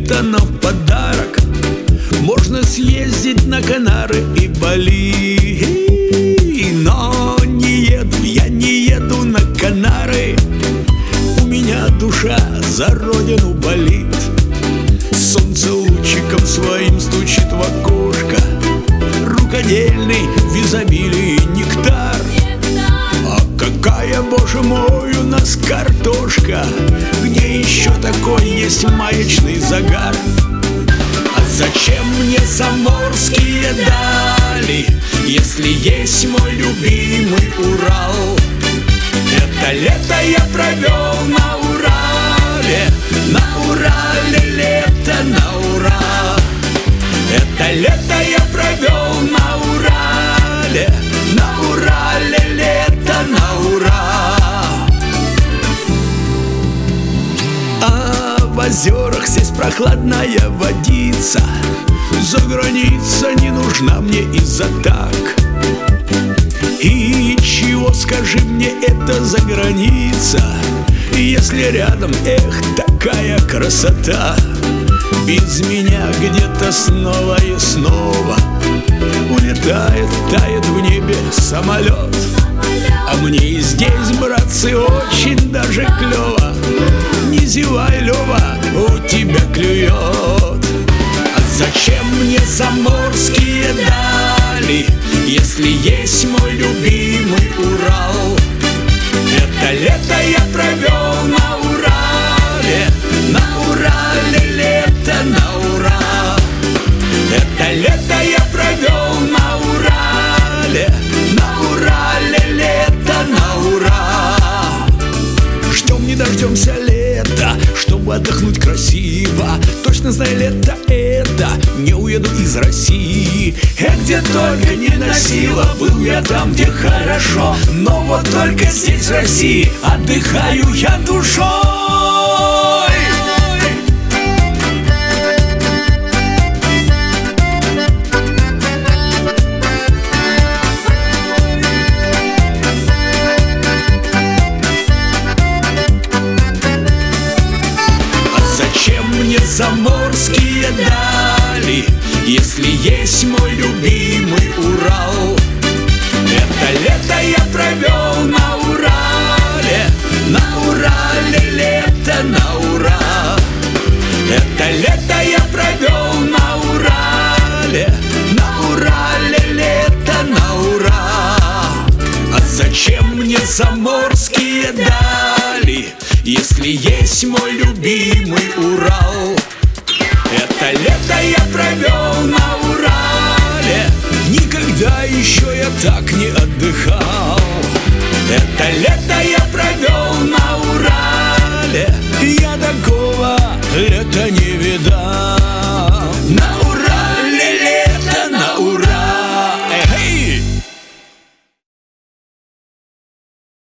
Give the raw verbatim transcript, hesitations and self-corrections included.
лето, но в подарок можно съездить на Канары и Бали. Но не еду, я не еду на Канары. У меня душа за родину болит. Солнце лучиком своим стучит в окошко. Рукодельный в изобилии нектар. А какая, боже мой, у нас картошка! Где еще такой есть маячный загар? А зачем мне заморские дали, если есть мой любимый Урал? Это лето я провел на Урале, на Урале лето, на Ура. Это лето я провел на Урале, на Урале лето, на Ура. А в озерах здесь прохладная водица. За граница не нужна мне из-за так. И чего, скажи мне, это за граница, если рядом, эх, такая красота? Без меня где-то снова и снова улетает, тает в небе самолет. А мне и здесь, братцы, очень даже клево. Не зевай, Лёва, у тебя клюет. А зачем мне заморские дали, если есть мой любимый Урал? Это лето я провел на Урале, на Урале лето, на Ура. Это лето я провел на Урале, на Урале лето, на Ура. Ждем не дождемся лета, чтобы отдохнуть красиво. Точно знаю, лето это, не уеду из России. Эх, где только не носила, был я там, где хорошо. Но вот только здесь, в России, отдыхаю я душой. Заморские дали, если есть мой любимый Урал. Это лето я провел на Урале, на Урале лето, на Ура. Это лето я провел на Урале, на Урале лето, на Ура. А зачем мне заморские дали, если есть мой любимый Урал? Это лето я провел на Урале, никогда еще я так не отдыхал. Это лето я